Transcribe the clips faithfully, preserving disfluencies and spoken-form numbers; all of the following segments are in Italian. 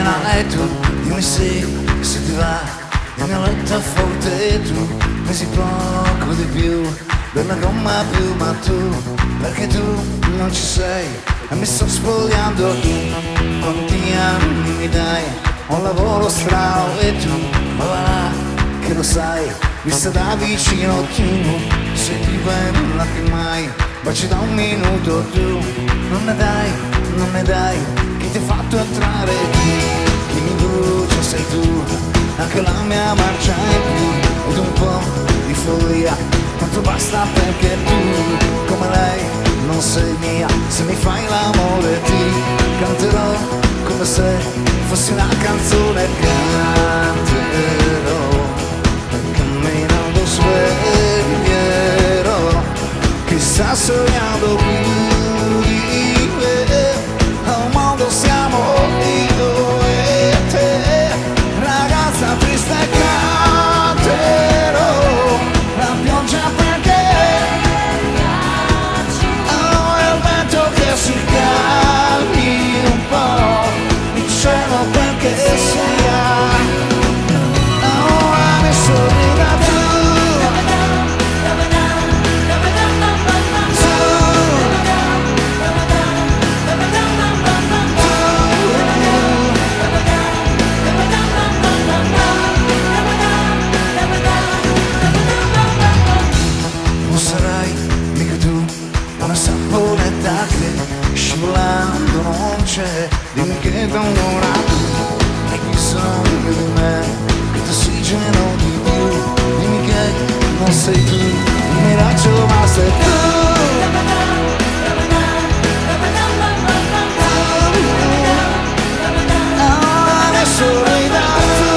e tu dimmi sì, se ti va il mio letto forte e tu pesi poco di più della gomma più, ma tu, perché tu non ci sei e mi sto spogliando. Tu quanti anni mi dai, un lavoro strano e tu, ma va là che lo sai, vista da vicino tu sei più bella che mai, baci da un minuto tu, non ne dai, non ne dai, chi ti ha fatto entrare tu, chi mi brucia sei tu, anche la mia marcia è più, ed un po' di follia, quanto basta perché tu, come lei, non sei mia, se mi fai l'amore ti canterò, come se fossi una canzone, canterò, camminando sveglierò, chissà sognando più di me, al mondo siamo io e te, ragazza triste canterò, la pioggia perché, oh, è il vento che si calmi un po', il cielo perché sia, oh, mi sorrida tu. Scivolando non c'è, dimmi che da un'ora tu hai bisogno di me, che ti ossigeno di più, dimmi che non sei tu, un miraggio ma sei tu. Ah, adesso rida tu.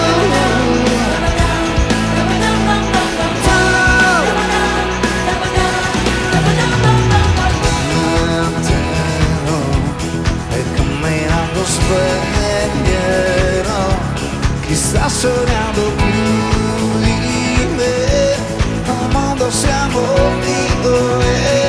Sveglierò, chissà sognando più di me, al mondo siamo io e